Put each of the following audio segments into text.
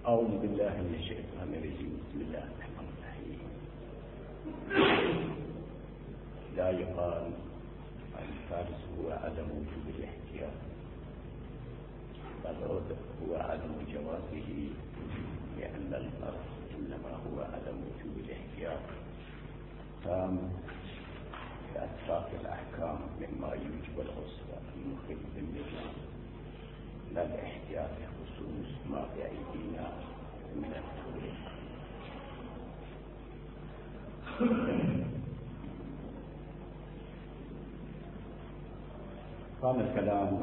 أعوذ بالله من الشيطان الرجيم. بسم الله الرحمن الرحيم. لا يقال الفارس هو عدم وجود الاحتياط، بل هو عدم جوازه، لأن الفرس إنما هو عدم وجود الاحتياط تام بأطراف الأحكام مما يوجب الغسل المخل بالنظام، لا الاحتياط خصوص ما بأيدينا من التوريق. كان الكلام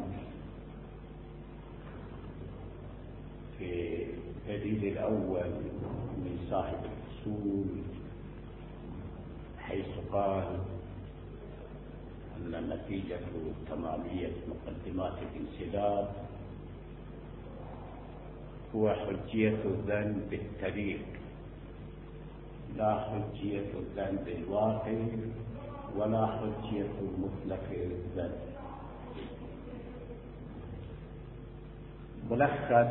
في الدليل الأول من صاحب الأصول، حيث قال أن نتيجة تمامية مقدمات الانسداد هو حجية الذنب بالتاريخ، لا حجية الذنب بالواقع ولا حجية مطلق الذنب. ملخص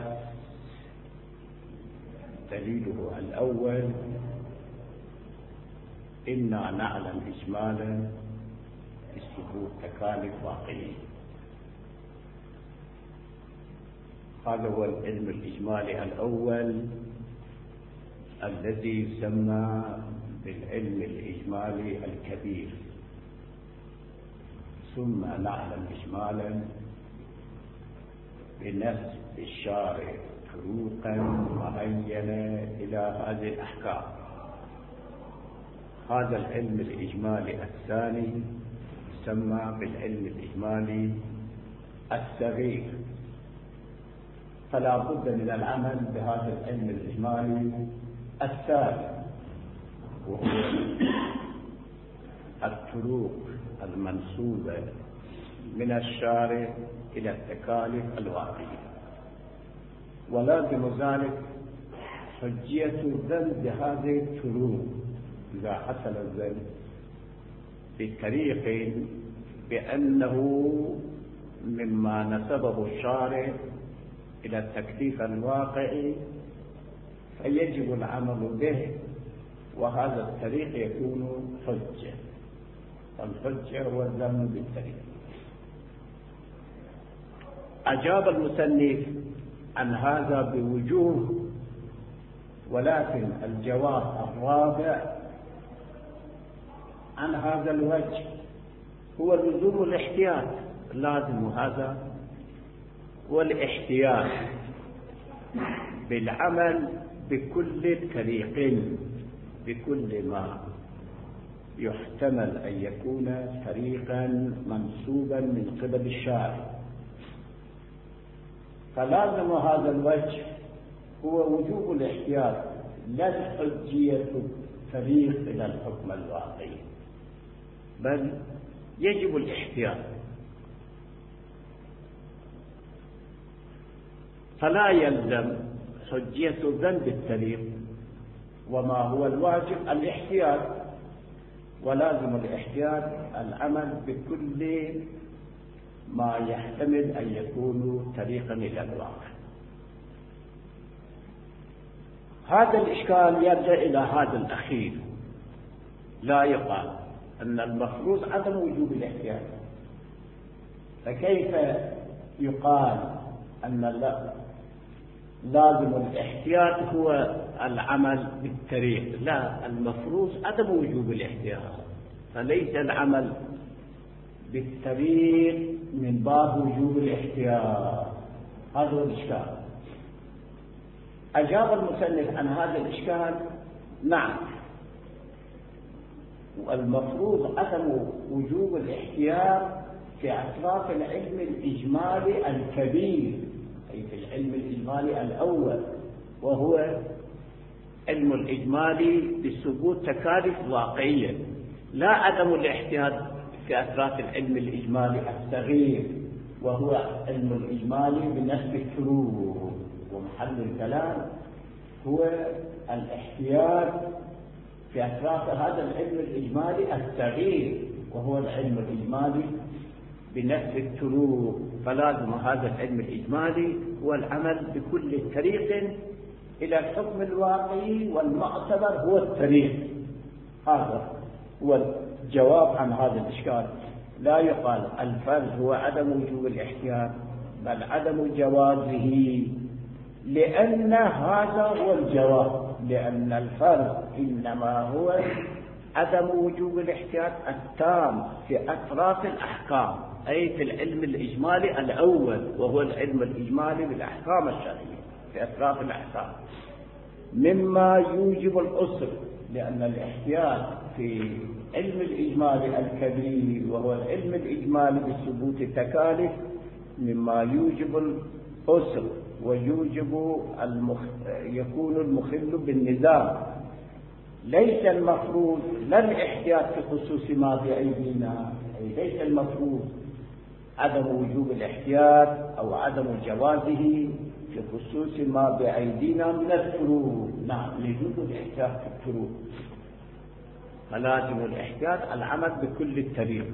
دليله الأول: إنا نعلم إجمالا بثبوت تكاليف واقعية. هذا هو العلم الإجمالي الأول الذي يسمى بالعلم الإجمالي الكبير. ثم نعلم إجمالا بنفس الشارع فروقا معينة إلى هذه الأحكام. هذا العلم الإجمالي الثاني يسمى بالعلم الإجمالي الصغير، فلا بد من العمل بهذا العلم الإجمالي الثالث، وهو الطرق المنسوبة من الشارع إلى التكاليف الواقعية. ولازم ذلك حجية الذنب بهذه الطرق إذا حصل الذنب بطريق بأنه مما نسبه الشارع إلى التكليف الواقعي فيجب العمل به، وهذا الطريق يكون حجة، والحجة هو الذنب بالطريق. أجاب المصنف عن هذا بوجوه، ولكن الجواب الرابع عن هذا الوجه هو لزوم الاحتياط. لازم هذا والاحتياط بالعمل بكل طريق، بكل ما يحتمل أن يكون طريقا منسوبا من قبل الشارع. فلازم هذا الوجه هو وجوب الاحتياط، لا الحجية الطريق إلى الحكم الواقعي، بل يجب الاحتياط. فلا يلزم حجية الذنب الطريق، وما هو الواجب الاحتياط، ولازم الاحتياط العمل بكل ما يحتمل أن يكون طريقا إلى الواقع. هذا الإشكال يرجع إلى هذا الأخير. لا يقال أن المفروض عدم وجوب الاحتياط، فكيف يقال أن لازم الاحتياط هو العمل بالطريق؟ لا، المفروض عدم وجوب الاحتياط، فليس العمل بالطريق من باب وجوب الاحتياط. هذا هو الإشكال. أجاب المصنف عن هذا الإشكال: نعم، والمفروض عدم وجوب الاحتياط في أطراف العلم الإجمالي الكبير، أي في العلم الإجمالي الأول، وهو علم الإجمالي بثبوت تكاليف واقعية، لا عدم الاحتياط في أطراف العلم الإجمالي الصغير، وهو علم الإجمالي بنسب الفروق. ومحل الكلام هو الاحتياط في أطراف هذا العلم الإجمالي الصغير، وهو العلم الإجمالي بنسب الطرق. فلازم هذا العلم الإجمالي هو العمل بكل طريق إلى الحكم الواقعي والمعتبر هو الطريق. هذا هو الجواب عن هذا الإشكال. لا يقال الفرض هو عدم وجوب الاحتياط، بل عدم جوازه، لأن هذا هو الجواب، لأن الفرض إنما هو عدم وجوب الاحتياط التام في أطراف الأحكام، أي في العلم الإجمالي الأول، وهو العلم الإجمالي بالأحكام الشرعية في أطراف الأحكام، مما يوجب الأصل، لأن الاحتياط في علم الإجمالي الكبير وهو العلم الإجمالي بثبوت التكاليف مما يوجب الأصل ويوجب يكون المخل بالنظام. ليس المفروض لا الاحتياط في خصوص ما بأيدينا، أي ليس المفروض عدم وجوب الاحتياط أو عدم جوازه في خصوص ما بأيدينا من الفروض. نعم، يجوز الاحتياط في الفروض، فلازم الاحتياط العمل بكل الطريق.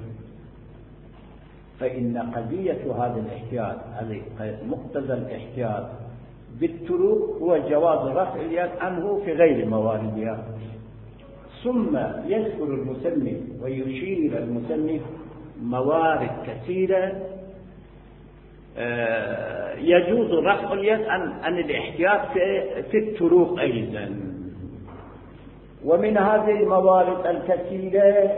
فإن قضية هذا الاحتياط، مقتضى الاحتياط بالطرق هو جواز رفع اليد عنه في غير مواردها. ثم يذكر المصنف ويشير المصنف موارد كثيرة يجوز رفع اليد عن الاحتياط في الطرق أيضا. ومن هذه الموارد الكثيرة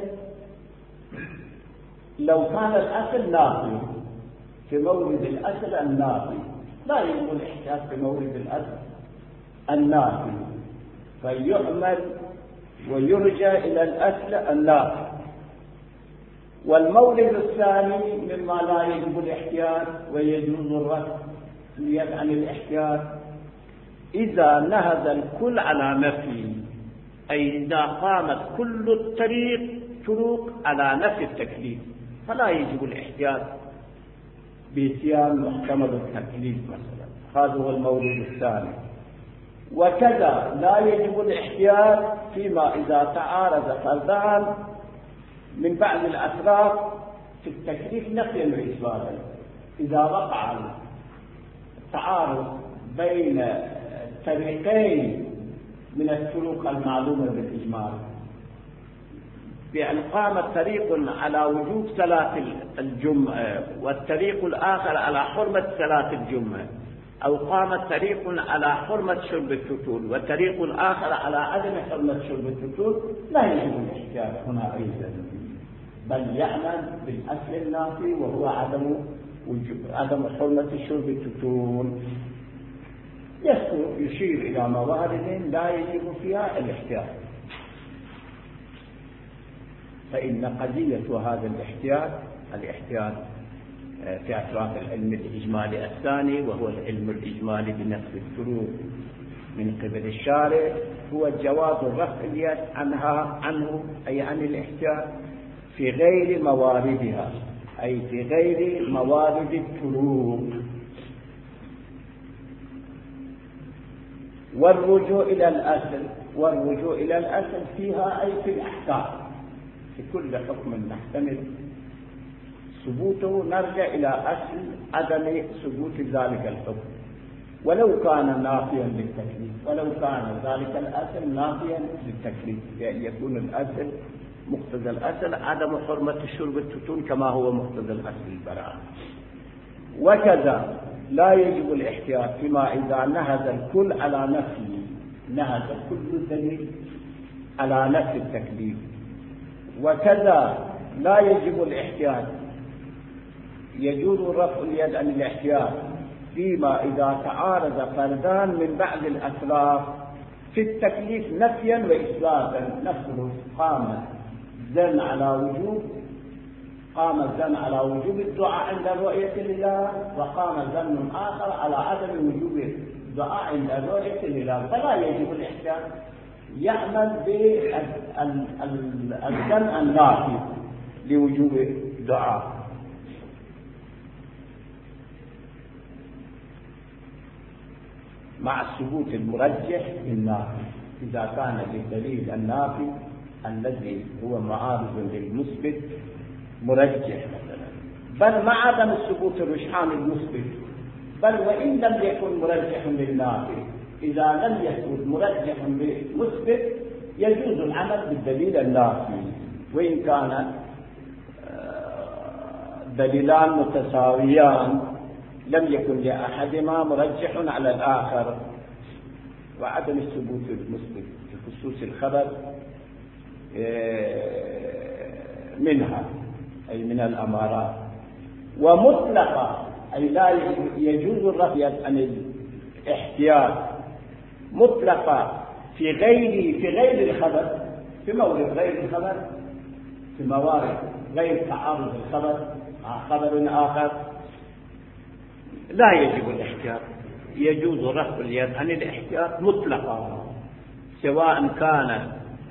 لو كان الأصل نافي في مورد الأصل النافي، لا يجوز الاحتياط في مورد الأصل النافي، فيعمل ويرجع إلى الأصل النافي. والمورد الثاني مما لا يجب الاحتياط ويجوز الرفع اليد عن الاحتياط إذا نهض الكل على نفي، أي إذا قامت كل الطرق على نفي التكليف، فلا يجب الاحتياط بإتيان محتمل التكليف مثلا. هذا هو المورد الثاني. وكذا لا يجب الاحتياط فيما إذا تعارض فردان من بعض الأطراف في التكليف نفيا وإثباتا. إذا وقع التعارض بين طريقين من الطرق المعلومة بالإجمال، بأن قام طريق على وجوب صلاة الجمعة والطريق الآخر على حرمة صلاة الجمعة، أو قام طريق على حرمة شرب الفطور والطريق الآخر على عدم حرمة شرب الفطور، لا يجب الاحتياط هنا أيضا، بل يعمل بالأصل النافي وهو عدم حرمة شرب الفطور. يشير إلى موارد لا يجب فيها الاحتياط. فإن قضية هذا الاحتياط في أطراف العلم الإجمالي الثاني، وهو العلم الإجمالي بنفس الفروق من قبل الشارع، هو جواز رفع اليد عنه أي عن الاحتياط في غير مواردها، أي في غير موارد الفروق. والرجوع إلى الأصل فيها أي في الأحكام، في كل حكم نحتمل ثبوته نرجع إلى أصل عدم ثبوت ذلك الحكم، ولو كان نافيا للتكليف، ولو كان ذلك الأصل نافيا للتكليف، يعني يكون الأصل مقتضى الأصل عدم حرمة شرب التتون كما هو مقتضى الأصل البراءة. وكذا لا يجب الاحتياط فيما إذا نهض الكل على نفيه، نهض كل دليل على نفي التكليف. وكذا لا يجب الاحتياط، يجوز رفع اليد عن الاحتياط فيما إذا تعارض فردان من بعض الأطراف في التكليف نفيا وإثباتا. نفسه قام الزن على وجوب الدعاء عند رؤية الله، وقام زن آخر على عدم وجوب الدعاء عند رؤية الله، فلا يجب الاحتياط، يعمل بالزن النافي لوجوب الدعاء. مع الثبوت المرجح للنافي، إذا كان للدليل النافي الذي هو معارض للمثبت مرجح مثلا، بل مع عدم الثبوت الرجحان المثبت، بل وإن لم يكن مرجح للنافي، إذا لم يثبت مرجح مثبت يجوز العمل بالدليل النافي، وإن كان دليلان متساويان لم يكن لأحدهما مرجح على الآخر. وعدم الثبوت المثبت في خصوص الخبر منها أي من الأمارات. ومطلقة أي لا يجوز الرفض عن الاحتياط مطلقة في غير الخبر، في مورد غير الخبر، في موارد غير تعارض الخبر مع خبر آخر لا يجب الاحتياط، يجوز رفع اليد عن الاحتياط مطلقا، سواء كان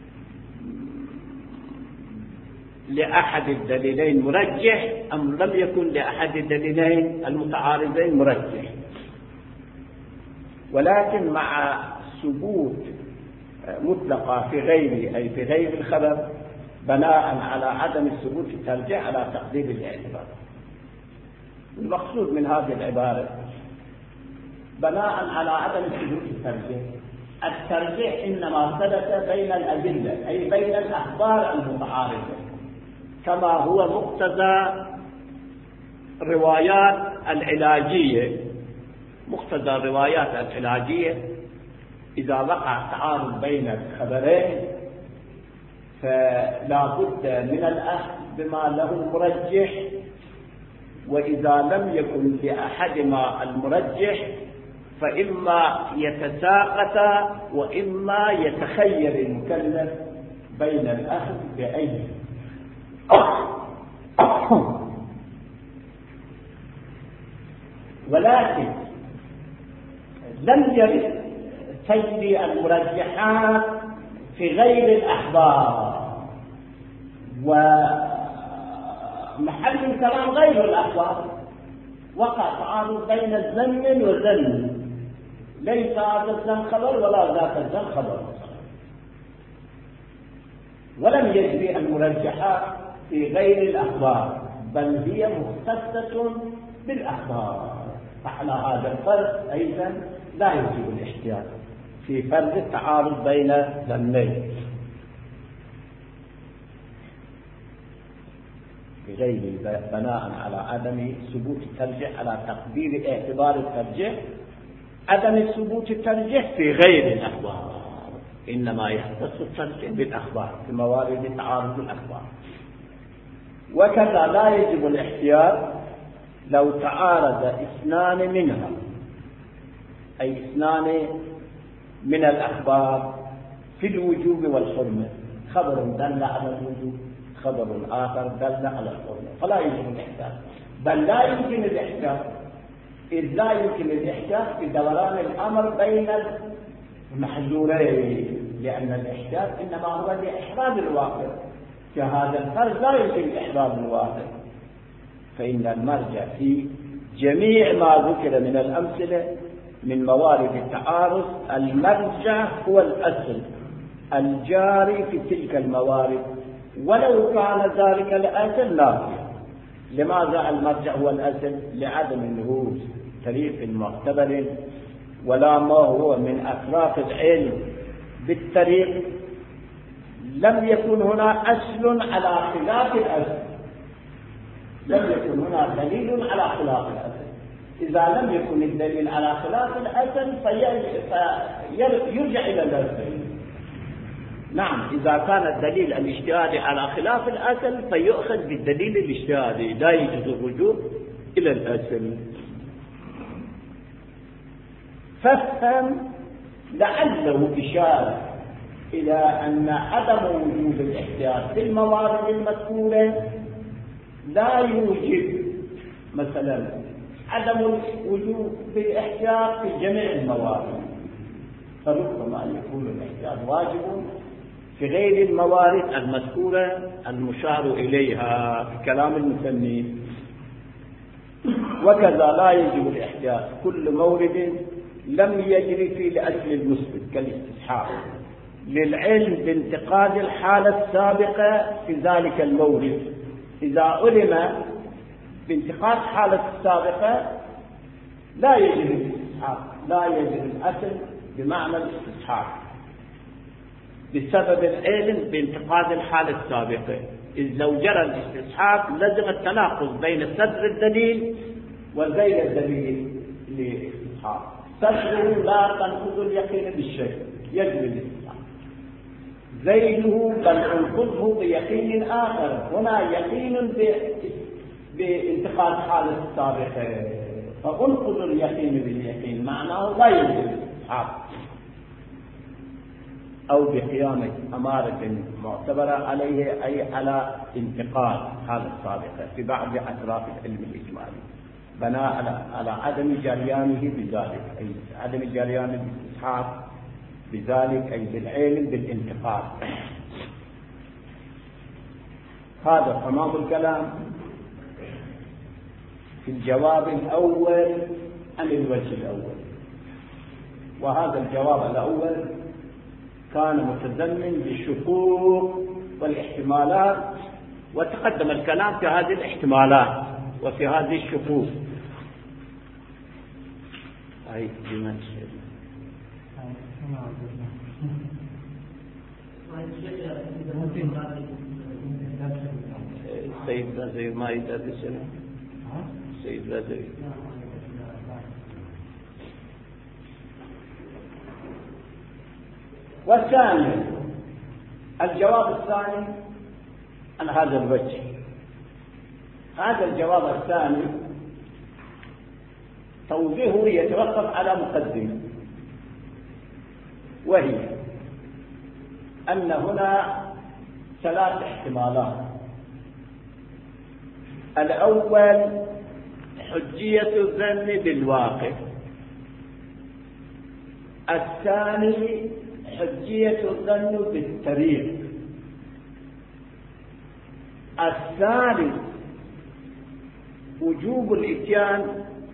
لأحد الدليلين مرجح أم لم يكن لأحد الدليلين المتعارضين مرجح. ولكن مع ثبوت مطلقة في غيره أي في غير الخبر بناء على عدم الثبوت الترجيح على تقدير الاعتبار. المقصود من هذه العبارة بناء على عدم الثبوت الترجيح إنما ثبت بين الأدلة أي بين الأخبار المتعارضة، كما هو مقتضى الروايات العلاجية. مقتضى الروايات العلاجية إذا وقع تعارض بين الخبرين فلا بد من الأخذ بما له مرجح، وإذا لم يكن لأحدهما المرجح فإما يتساقط وإما يتخير المكلف بين الأخذ بأي. ولكن لم يرد تجري المرجحات في غير الأخبار، ومحل الكلام غير الأخبار. وقع تعارض بين الزمن والزمن، ليس هذا الزمن خبر ولا ذاك الزمن خبر، ولم يجري المرجحات في غير الأخبار بل هي مختصة بالأخبار. فعلى هذا الفرق أيضا لا يجب الاحتياط في فرق التعارض بين ذمين بغير بناء على عدم ثبوت الترجيح على تقدير اعتبار الترجيح. عدم ثبوت الترجيح في غير الأخبار، إنما يختص الترجيح بالأخبار في موارد تعارض الأخبار. وكذا لا يجب الاحتياط لو تعارض اثنان منها أي اثنان من الأخبار في الوجوب والحرمة، خبر دل على الوجوب خبر آخر دل على الحرمة، فلا يجب الاحتياط، بل لا يمكن الاحتياط، إذ لا يمكن الاحتياط في دوران الأمر بين المحذورين، لأن الاحتياط إنما هو لإحراز الواقع، كهذا الفرق لا يمكن إحراز الواقع. فإن المرجع في جميع ما ذكر من الأمثلة من موارد التعارض، المرجع هو الأصل الجاري في تلك الموارد ولو كان ذلك الأصل نافيا. لماذا المرجع هو الأصل؟ لعدم النهوض طريق معتبر ولا ما هو من أطراف العلم بالطريق لم يكن هنا أصل على خلاف الأصل، لم يكن هنا دليل على خلاف الأصل. إذا لم يكن الدليل على خلاف الأصل فيرجع إلى الأصل. نعم، إذا كان الدليل الاجتهادي على خلاف الأصل فيؤخذ بالدليل الاجتهادي، لا يجوز الرجوع إلى الأصل. فافهم لعله إشارة إلى أن عدم وجود الاحتياط في الموارد المذكورة لا يوجب مثلا عدم الوجود بالاحتياط في جميع الموارد، فربما أن يكون الاحتياط واجب في غير الموارد المذكورة المشار إليها في كلام المسنين. وكذا لا يجب الاحتياط كل مورد لم يجري في الأصل المثبت كالاستصحاب للعلم بانتقاد الحالة السابقة في ذلك المورد. إذا علم بانتقاد حالة السابقة لا يجري الاستصحاب، لا يجري الأصل بمعنى الاستصحاب بسبب العلم بانتقاد الحالة السابقة، إذ لو جرى الاستصحاب لزم التناقض بين صدر الدليل وبين الدليل للاستصحاب. صدره لا تنقض اليقين بالشيء، يجب الاستصحاب. ذيله بل انقضه بيقين آخر، هنا يقين بانتقاد حالة السابقة، فانقض اليقين باليقين معناه لا يجب الاستصحاب، أو بقيام أمارة معتبرة عليه، أي على انتقاد حالة السابقة في بعض أطراف العلم الإجمالي، بناء على عدم جريانه بذلك، أي عدم جريان الاستصحاب بذلك، أي بالعلم بالانتقاد. هذا تمام الكلام في الجواب الأول عن الوجه الأول. وهذا الجواب الأول كان متضمن بالشكوك والاحتمالات، وتقدم الكلام في هذه الاحتمالات وفي هذه الشكوك. أي لمن السيد بدوي ما يدرسنا، السيد بدوي. والثاني الجواب الثاني عن هذا الوجه. هذا الجواب الثاني توضيحه يتوقف على مقدمة، وهي أن هنا ثلاث احتمالات. الأول حجية الظن بالواقع، الثاني حجية الظن بالتاريخ، الثالث وجوب الإتيان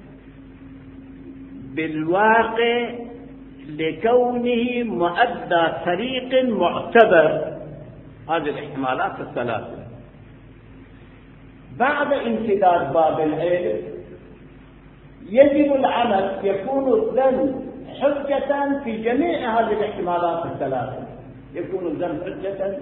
بالواقع لكونه مؤدى طريق معتبر. هذه الاحتمالات الثلاثة. بعد امتداد باب العلم يجب العمل، يكون الظن حجة في جميع هذه الاحتمالات الثلاثة. يكون الظن حجة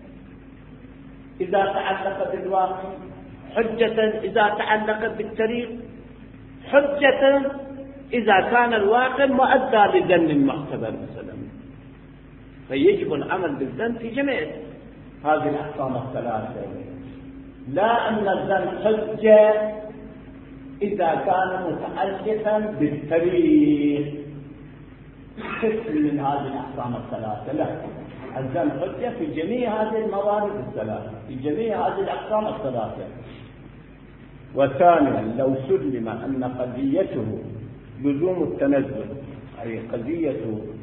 إذا تعلق بالواقع، حجة إذا تعلق بالتاريخ، حجة إذا كان الواقع مؤدى لظن معتبر مثلا. فيجب العمل بالظن في جميع هذه الأحكام الثلاثة، لا أن الظن حجة إذا كان متعلقا بالتاريخ قسم من هذه الأحكام الثلاثة. لا، الظن حجة في جميع هذه الموارد الثلاثة، في جميع هذه الأحكام الثلاثة. وثانيا لو سلم أن قضيته لزوم التنزل، أي قضية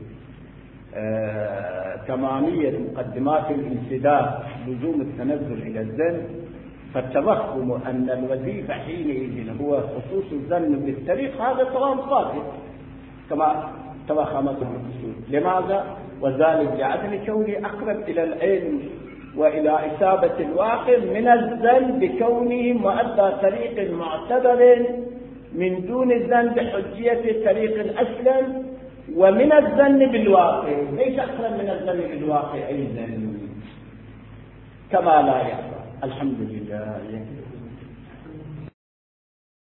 تمامية مقدمات الانسداد لزوم التنزل إلى الظن، فالتوهم أن الوظيفة حينئذ هو خصوص الظن بالتاريخ هذا توهم قاطع كما توهمت الأصول. لماذا؟ وذلك لعدم كونه أقرب إلى العلم وإلى إصابة الواقع من الظن بكونه مؤدى طريق معتبر من دون الظن بحجية طريق أسلم، ومن الظن بالواقع ليس أقرب من الظن بالواقع أيضا كما لا يخفى. الحمد لله.